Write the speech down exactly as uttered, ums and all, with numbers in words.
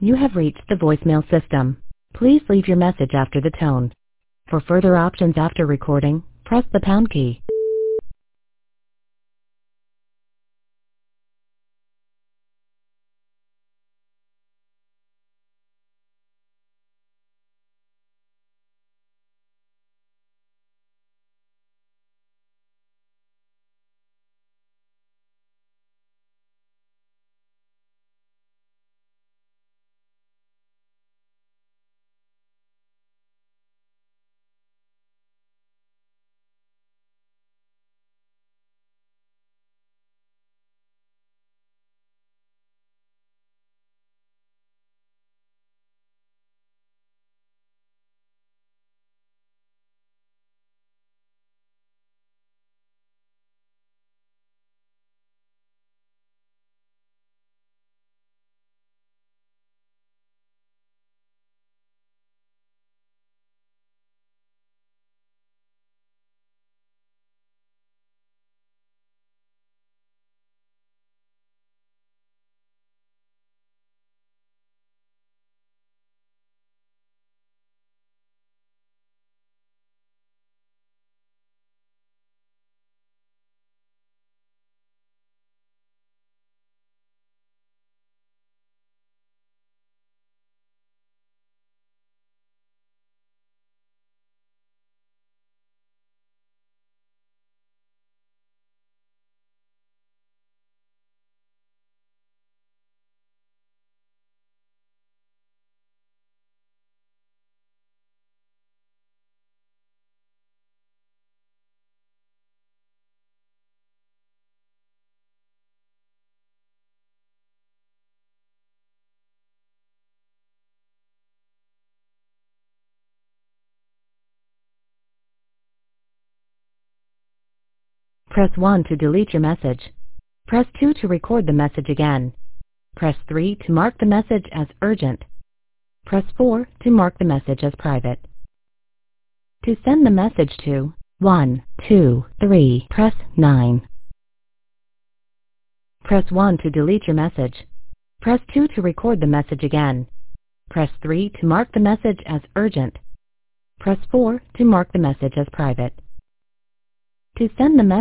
You have reached the voicemail system. Please leave your message after the tone. For further options after recording, press the pound key. Press one to delete your message. Press two to record the message again. Press three to mark the message as urgent. Press four to mark the message as private. To send the message to one two three, press nine. Press one to delete your message. Press two to record the message again. Press three to mark the message as urgent. Press four to mark the message as private. To send the message